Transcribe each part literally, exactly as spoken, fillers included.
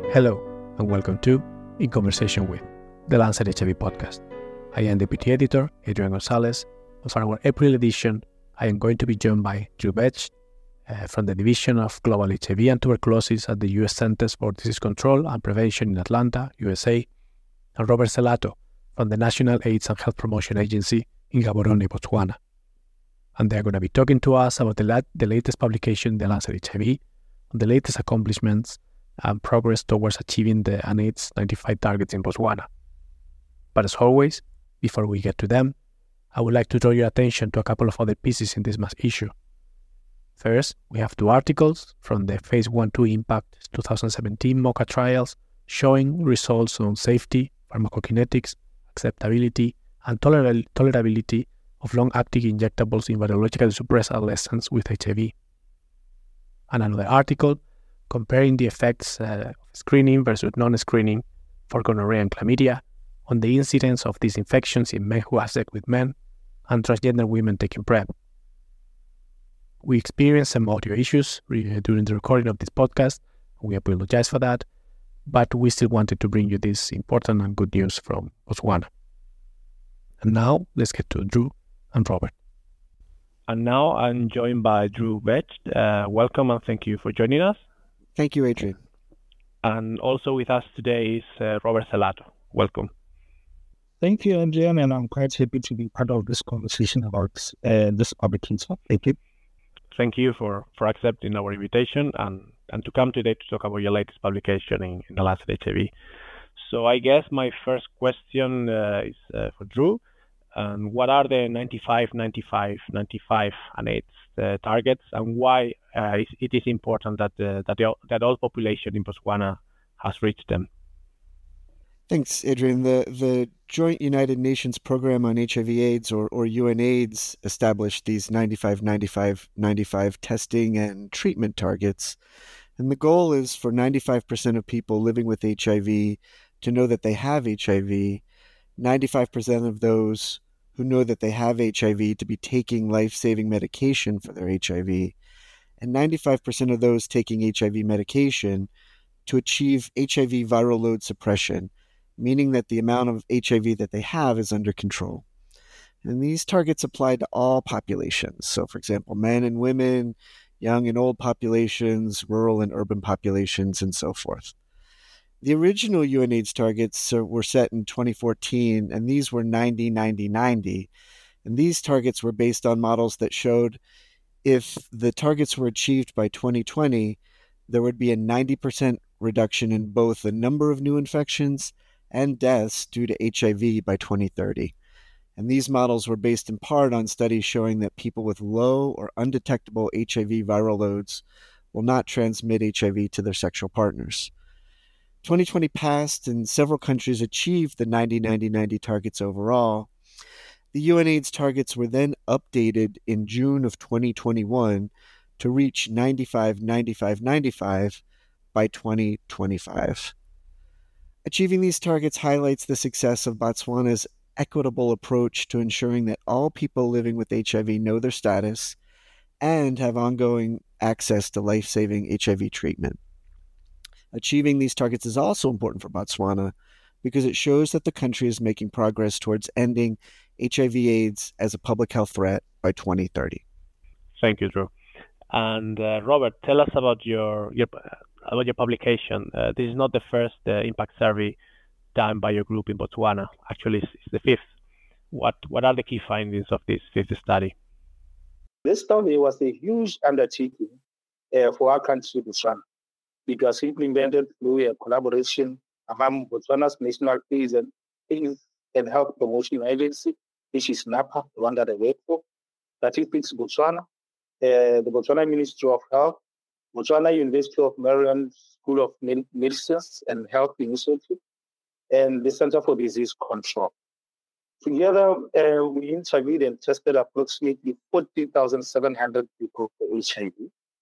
Hello, and welcome to In Conversation With, the Lancet H I V podcast. I am Deputy Editor Adrian Gonzalez, and for our April edition, I am going to be joined by Drew Betsch uh, from the Division of Global H I V and Tuberculosis at the U S Centers for Disease Control and Prevention in Atlanta, U S A, and Robert Selato from the National AIDS and Health Promotion Agency in Gaborone, Botswana. And they're going to be talking to us about the, lat- the latest publication in the Lancet H I V, the latest accomplishments, and progress towards achieving the UNAIDS ninety-five targets in Botswana. But as always, before we get to them, I would like to draw your attention to a couple of other pieces in this mass issue. First, we have two articles from the Phase one two Impact twenty seventeen MOCA trials showing results on safety, pharmacokinetics, acceptability, and toler- tolerability of long-acting injectables in virologically suppressed adolescents with H I V. And another article comparing the effects uh, of screening versus non-screening for gonorrhea and chlamydia on the incidence of these infections in men who have sex with men and transgender women taking PrEP. We experienced some audio issues re- during the recording of this podcast. We apologize for that, but we still wanted to bring you this important and good news from Botswana. And now, let's get to Drew and Robert. And now I'm joined by Drew Betsch. Uh, welcome and thank you for joining us. Thank you, Adrian. And also with us today is uh, Robert Selato. Welcome. Thank you, Adrian, and I'm quite happy to be part of this conversation about uh, this publication. Thank you. Thank you for, for accepting our invitation and, and to come today to talk about your latest publication in, in the Lancet H I V. So I guess my first question uh, is uh, for Drew. And what are the ninety-five, ninety-five, ninety-five UNAIDS uh, targets, and why uh, it is important that the, that the that all population in Botswana has reached them? Thanks, Adrian. The the Joint United Nations Program on H I V/AIDS, or or UNAIDS, established these ninety-five, ninety-five, ninety-five testing and treatment targets, and the goal is for ninety-five percent of people living with H I V to know that they have H I V. ninety-five percent of those who know that they have H I V to be taking life-saving medication for their H I V, and ninety-five percent of those taking H I V medication to achieve H I V viral load suppression, meaning that the amount of H I V that they have is under control. And these targets apply to all populations. So, for example, men and women, young and old populations, rural and urban populations, and so forth. The original UNAIDS targets were set in twenty fourteen, and these were ninety, ninety, ninety. And these targets were based on models that showed if the targets were achieved by twenty twenty, there would be a ninety percent reduction in both the number of new infections and deaths due to H I V by twenty thirty. And these models were based in part on studies showing that people with low or undetectable H I V viral loads will not transmit H I V to their sexual partners. twenty twenty passed and several countries achieved the ninety, ninety, ninety targets overall. The UNAIDS targets were then updated in June of twenty twenty-one to reach ninety-five, ninety-five, ninety-five by twenty twenty-five. Achieving these targets highlights the success of Botswana's equitable approach to ensuring that all people living with H I V know their status and have ongoing access to life-saving H I V treatment. Achieving these targets is also important for Botswana because it shows that the country is making progress towards ending H I V/AIDS as a public health threat by twenty thirty. Thank you, Drew. And uh, Robert, tell us about your your about your publication. Uh, this is not the first uh, impact survey done by your group in Botswana. Actually, it's, it's the fifth. What what are the key findings of this fifth study? This study was a huge undertaking uh, for our country, Botswana. It was implemented through a collaboration among Botswana's National AIDS and, AIDS and Health Promotion Agency, which is NAPA, the one that I work for, Statistics Botswana, uh, the Botswana Ministry of Health, Botswana University of Maryland School of Medicine and Health Initiative, and the Center for Disease Control. Together, uh, we interviewed and tested approximately forty thousand seven hundred people for H I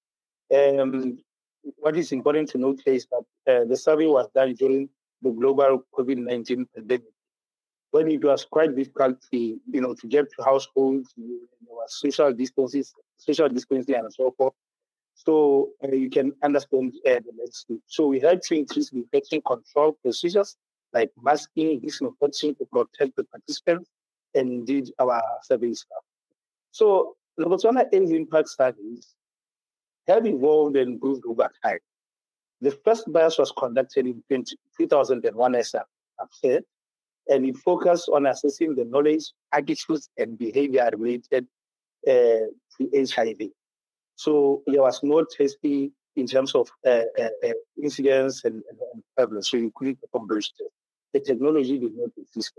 V. Um, What is important to note is that uh, the survey was done during the global COVID nineteen pandemic, when it was quite difficult to, you know, to get to households, there was social distances, social distancing and so forth. So uh, you can understand uh, the landscape. So we had to increase the infection control procedures like masking, disinfection to protect the participants, and indeed our survey staff. So the Botswana AIDS impact studies have evolved and improved over time. The first bias was conducted in two thousand one, as I've said, and it focused on assessing the knowledge, attitudes, and behavior related uh, to H I V. So there was no testing in terms of uh, uh, uh, incidence and, and, and prevalence. So you couldn't accomplish it. The technology did not exist.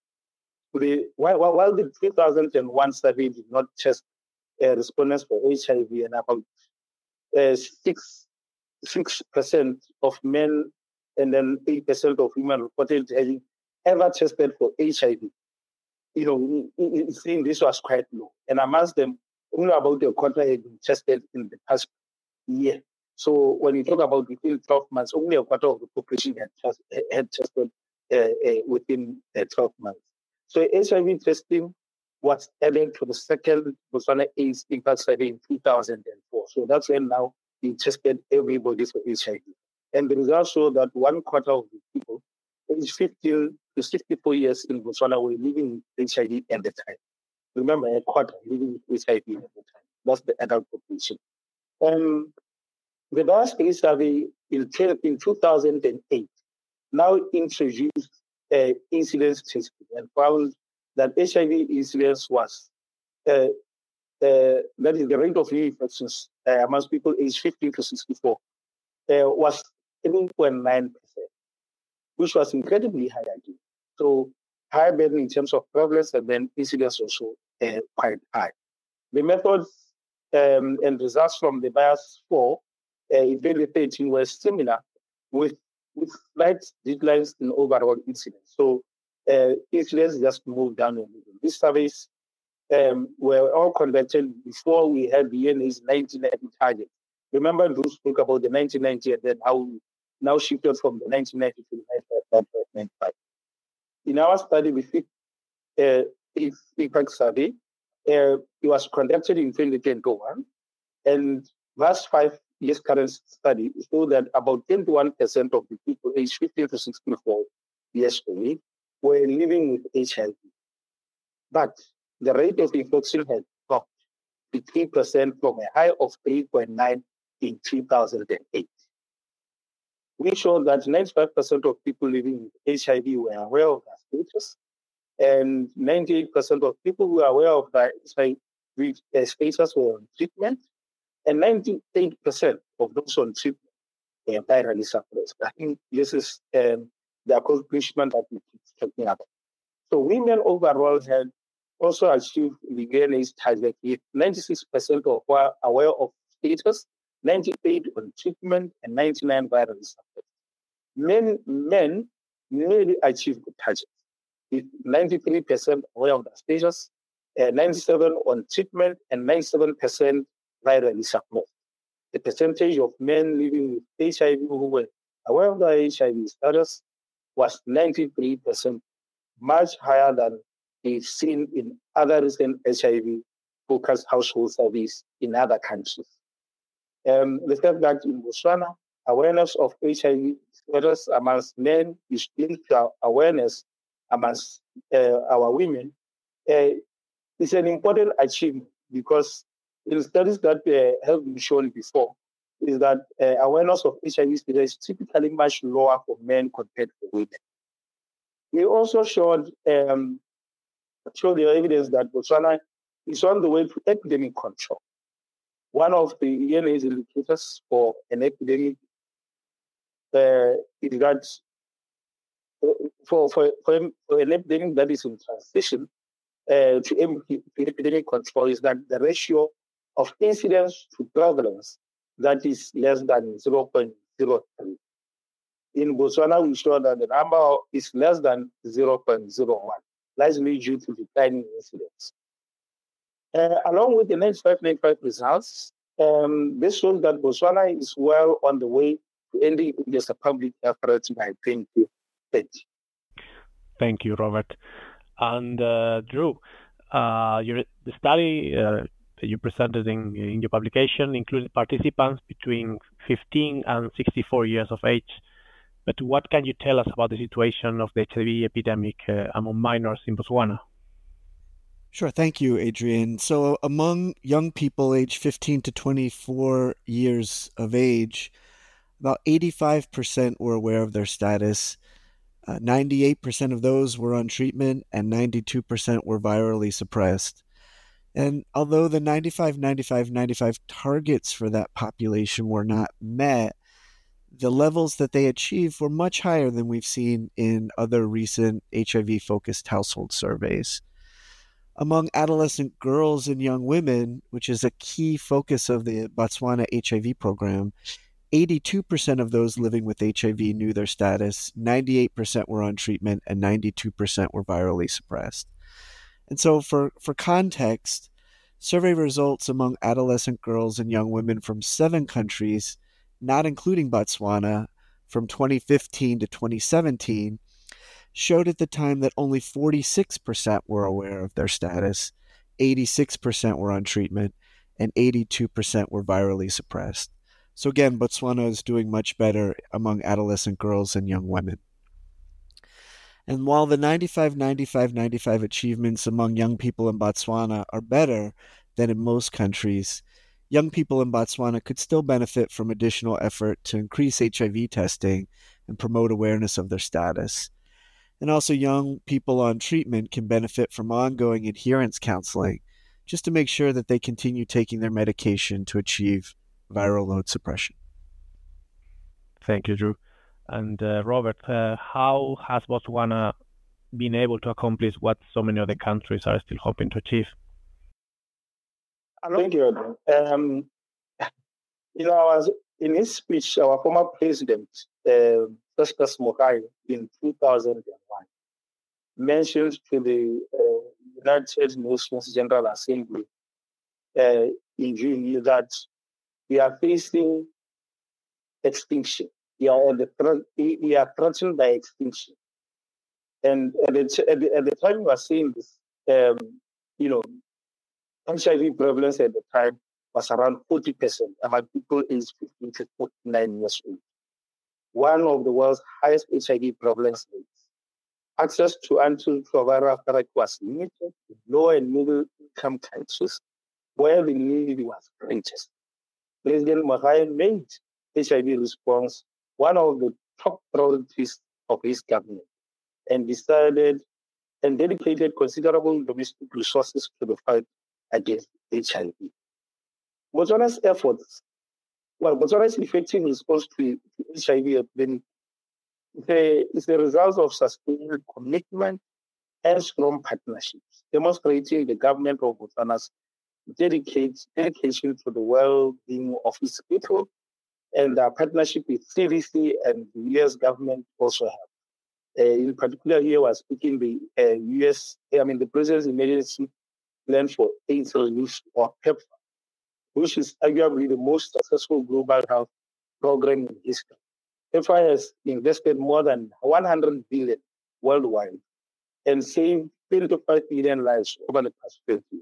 The, while, while the two thousand one survey did not test uh, respondents for H I V, and about uh, six six percent of men and then eight percent of women reported having ever tested for H I V. You know, saying this was quite low, and amongst them, only about a quarter had been tested in the past year. So when you talk about within twelve months, only a quarter of the population had, just, had tested uh, uh, within uh, twelve months. So H I V testing was added to the second Botswana AIDS impact study in two thousand four. So that's when now we tested everybody for H I V. And the results show that one quarter of the people aged fifteen to sixty-four years in Botswana were living with H I V at the time. Remember, a quarter living with H I V at the time. That's the adult population. Um, the last AIDS survey in, in two thousand eight now introduced uh, incidence testing and found that H I V incidence was, uh, uh, that is the rate of new infections uh, amongst people aged fifteen to sixty-four, uh, was seven point nine percent, which was incredibly high again. So high burden in terms of prevalence, and then incidence also uh, quite high. The methods um, and results from the bias four uh, in twenty thirteen were similar, with with slight declines in overall incidence. So uh, incidence just moved down a little. These surveys um, were all conducted before we had the U N A's nineteen ninety target. Remember, Drew spoke about the nineteen ninety and then how we now shifted from the nineteen ninety to the nineteen ninety-five. In our study, we think uh, impact survey. Uh, it was conducted in twenty twenty-one, and last five years current study showed that about twenty-one percent of the people aged fifteen to sixty-four years old were living with H I V. But the rate of infection had dropped to three percent from a high of three point nine in two thousand eight. We showed that ninety-five percent of people living with H I V were aware of their status, and ninety-eight percent of people who are aware of their H I V status were on treatment, and ninety-eight percent of those on treatment were virally suppressed. I think this is um, the accomplishment that we keep talking about. So women overall had also achieved the U N A's target with ninety-six percent of who are aware of status, ninety-eight on treatment, and ninety-nine virally suppressed. Men, men nearly achieved the target, with ninety-three percent aware of the status, uh, ninety-seven on treatment, and ninety-seven percent virally suppressed. The percentage of men living with H I V who were aware of the H I V status was ninety-three percent, much higher than we've seen in other recent H I V-focused household surveys in other countries. Um, the fact that in Botswana, awareness of H I V status amongst men is linked to awareness amongst uh, our women uh, is an important achievement, because in studies that uh, have been shown before, is that uh, awareness of H I V status is typically much lower for men compared to women. We also showed, um, showed the evidence that Botswana is on the way to epidemic control. One of the U N A's indicators for an epidemic uh, is that for, for, for, for an epidemic that is in transition uh, to, to epidemic control is that the ratio of incidence to prevalence that is less than zero point zero three. In Botswana, we saw that the number is less than zero point zero one, largely due to declining incidence. Uh, along with the ninety-five ninety-five results, um, this shows that Botswana is well on the way to ending this public effort by twenty thirty. Thank you, Robert. And uh, Drew, uh, your, the study uh, that you presented in, in your publication included participants between fifteen and sixty-four years of age. But what can you tell us about the situation of the H I V epidemic uh, among minors in Botswana? Sure. Thank you, Adrian. So among young people aged fifteen to twenty-four years of age, about eighty-five percent were aware of their status. Uh, ninety-eight percent of those were on treatment and ninety-two percent were virally suppressed. And although the ninety-five ninety-five ninety-five targets for that population were not met, the levels that they achieved were much higher than we've seen in other recent H I V-focused household surveys. Among adolescent girls and young women, which is a key focus of the Botswana H I V program, eighty-two percent of those living with H I V knew their status, ninety-eight percent were on treatment, and ninety-two percent were virally suppressed. And so for, for context, survey results among adolescent girls and young women from seven countries, not including Botswana, from twenty fifteen to twenty seventeen, showed at the time that only forty-six percent were aware of their status, eighty-six percent were on treatment, and eighty-two percent were virally suppressed. So again, Botswana is doing much better among adolescent girls and young women. And while the ninety-five ninety-five ninety-five achievements among young people in Botswana are better than in most countries, young people in Botswana could still benefit from additional effort to increase H I V testing and promote awareness of their status. And also young people on treatment can benefit from ongoing adherence counseling just to make sure that they continue taking their medication to achieve viral load suppression. Thank you, Drew. And uh, Robert, uh, how has Botswana been able to accomplish what so many other countries are still hoping to achieve? Thank you. Um, you know, I was, in his speech, our former president, uh, Festus Mogae, in two thousand one, mentioned to the uh, United Nations General Assembly uh, in June that we are facing extinction. We are, at the, we are threatened by extinction. And at the, at the, at the time we were saying this, um, you know, H I V prevalence at the time was around forty percent among people aged fifteen to forty-nine years old. One of the world's highest H I V prevalence rates. Access to antiretroviral therapy was limited in low and middle income countries where the need was greatest. President Mogae made H I V response one of the top priorities of his government and decided and dedicated considerable domestic resources to the fight against H I V. Botswana's efforts, well, Botswana's effective response to, to H I V epidemic is the result of sustained commitment and strong partnerships, demonstrating the government of Botswana's dedicated dedication to the well-being of its people, and our partnership with C D C and the U S government also have. Uh, in particular, here was speaking the uh, U S, I mean, the President's Emergency Plan for AIDS Relief, or PEPFAR, which is arguably the most successful global health program in history. PEPFAR has invested more than one hundred billion dollars worldwide and saved twenty-five million lives over the past twenty years.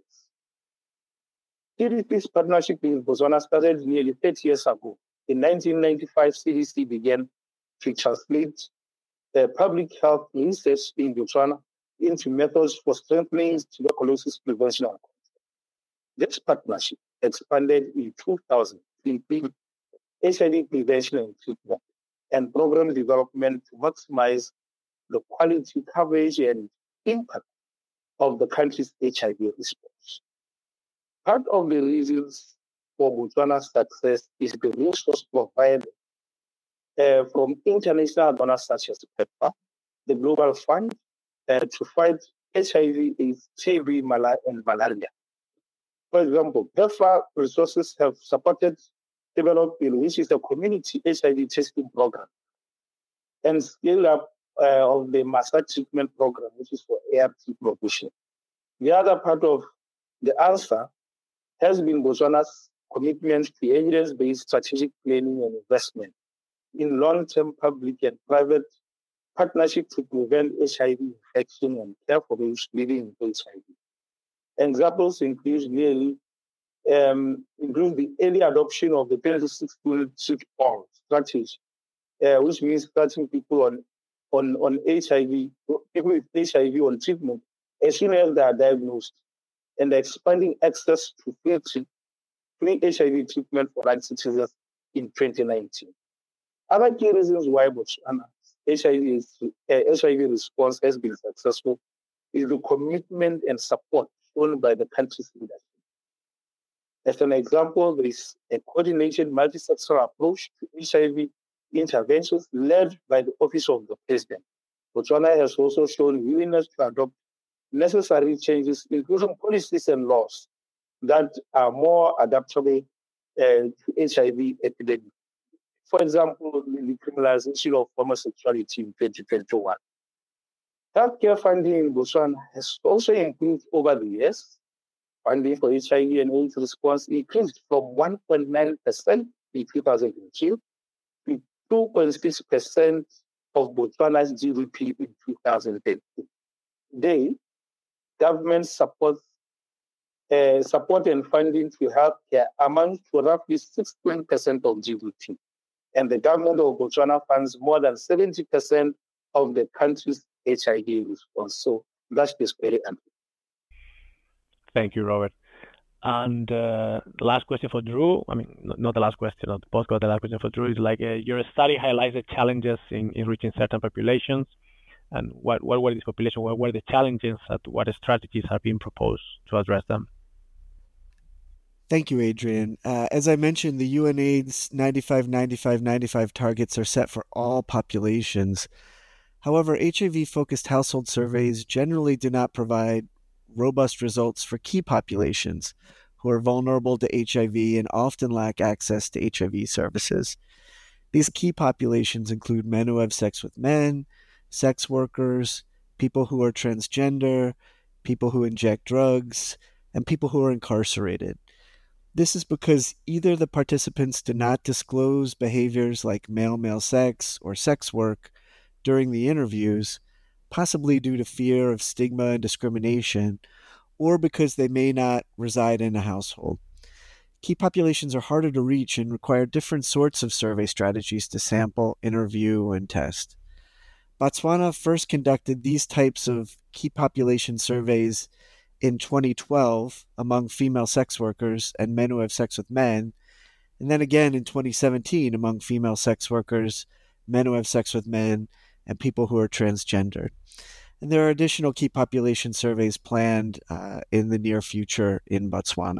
C D C's partnership with Botswana started nearly thirty years ago. In nineteen ninety-five, C D C began to translate the public health research in Botswana into methods for strengthening tuberculosis prevention and control. This partnership expanded in two thousand to include H I V prevention and treatment and program development to maximize the quality, coverage, and impact of the country's H I V response. Part of the reasons for Botswana's success is the resource provided uh, from international donors such as PEPFAR, the Global Fund, uh, to fight H I V, AIDS, T B, and malaria. For example, PEPFAR resources have supported developing, which is a community H I V testing program, and scale up uh, of the massage treatment program, which is for A R T provision. The other part of the answer has been Botswana's commitment to evidence-based strategic planning and investment in long-term public and private partnership to prevent H I V infection and care for those living with H I V. Examples include nearly um, includes the early adoption of the twenty-six all strategy, uh, which means starting people on on on H I V, people with H I V on treatment as soon as they are diagnosed, and expanding access to free, free H I V treatment for white citizens in twenty nineteen. Other key reasons why Botswana's H I V, is, uh, H I V response has been successful is the commitment and support shown by the country's leadership. As an example, there is a coordinated multi-sectoral approach to H I V interventions led by the Office of the President. Botswana has also shown willingness to adopt necessary changes, including policies and laws that are more adaptable uh, to H I V epidemic. For example, the decriminalization of homosexuality in twenty twenty-one. Healthcare funding in Botswana has also improved over the years. Funding for H I V and AIDS response increased from one point nine percent in two thousand two to two point six percent of Botswana's G D P in two thousand ten. Today, government support, uh, support and funding to healthcare amounts to roughly sixteen percent of G D P. And the government of Botswana funds more than seventy percent of the country's H I V response. So that is very important. Thank you, Robert. And uh, the last question for Drew, I mean, not, not the last question of the podcast, the last question for Drew is like, uh, your study highlights the challenges in, in reaching certain populations. And what, what were these populations, what were the challenges, and what strategies are being proposed to address them? Thank you, Adrian. Uh, as I mentioned, the UNAIDS ninety-five ninety-five ninety-five targets are set for all populations. However, H I V-focused household surveys generally do not provide robust results for key populations who are vulnerable to H I V and often lack access to H I V services. These key populations include men who have sex with men, sex workers, people who are transgender, people who inject drugs, and people who are incarcerated. This is because either the participants do not disclose behaviors like male-male sex or sex work during the interviews, possibly due to fear of stigma and discrimination, or because they may not reside in a household. Key populations are harder to reach and require different sorts of survey strategies to sample, interview, and test. Botswana first conducted these types of key population surveys in twenty twelve among female sex workers and men who have sex with men, and then again in twenty seventeen among female sex workers, men who have sex with men, and people who are transgendered. And there are additional key population surveys planned uh, in the near future in Botswana.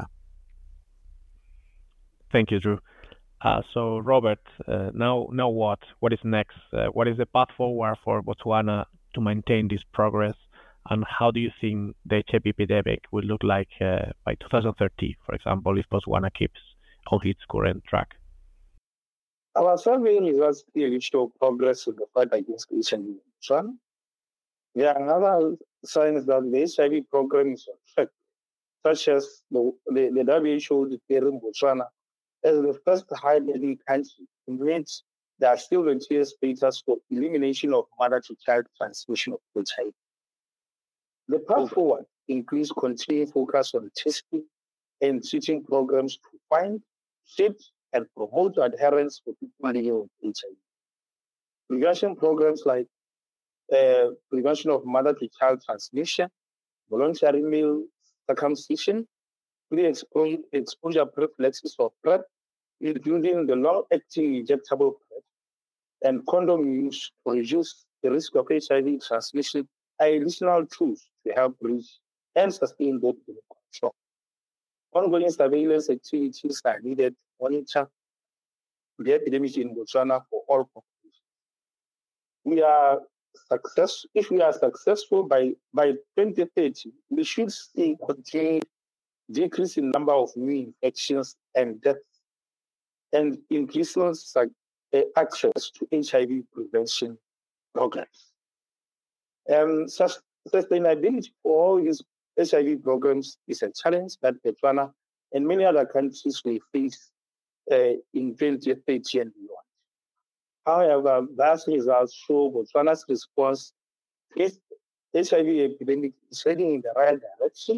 Thank you, Drew. Uh, so, Robert, uh, now, now what? What is next? Uh, what is the path forward for Botswana to maintain this progress? And how do you think the H I V epidemic will look like uh, by two thousand thirty, for example, if Botswana keeps on its current track? Our survey results clearly show progress in the fight against H I V in Botswana. There are other signs that the H I V program is on track, such as the, the, the W H O declaring Botswana as the first high-level country in which there are still volunteer status for elimination of mother-to-child transmission of H I V. The path forward includes continuing focus on testing and treating programs to find, treat, and promote adherence for people living with H I V. Prevention programs like uh, prevention of mother-to-child transmission, voluntary male circumcision, pre-exposure prophylaxis of PrEP, including the long-acting injectable PrEP, and condom use to reduce the risk of H I V transmission are additional tools to help reach and sustain both control. Ongoing surveillance activities are needed to monitor the epidemic in Botswana for all populations. We are success if we are successful by, by twenty thirty, we should see continued decrease in number of new infections and deaths, and increasing uh, access to H I V prevention programs. Um, such sustainability for all these H I V programs is a challenge that Botswana and many other countries will face uh, in twenty thirty and beyond. However, vast results show Botswana's response to H I V epidemic is heading in the right direction,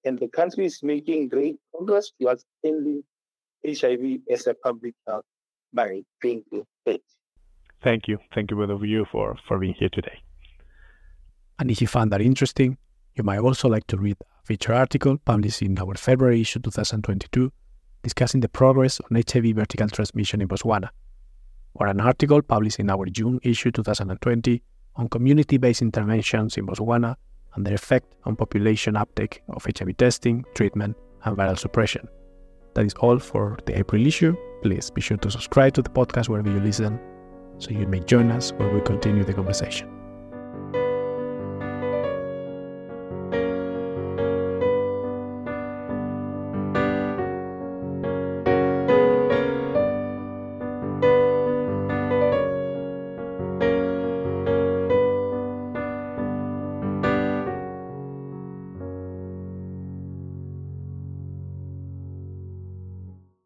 and the country is making great progress towards ending H I V as a public health by twenty thirty. Thank you. Thank you both of you for, for being here today. And if you found that interesting, you might also like to read a feature article published in our February issue twenty twenty-two discussing the progress on H I V vertical transmission in Botswana, or an article published in our June issue twenty twenty on community-based interventions in Botswana and their effect on population uptake of H I V testing, treatment, and viral suppression. That is all for the April issue. Please be sure to subscribe to the podcast wherever you listen so you may join us where we continue the conversation.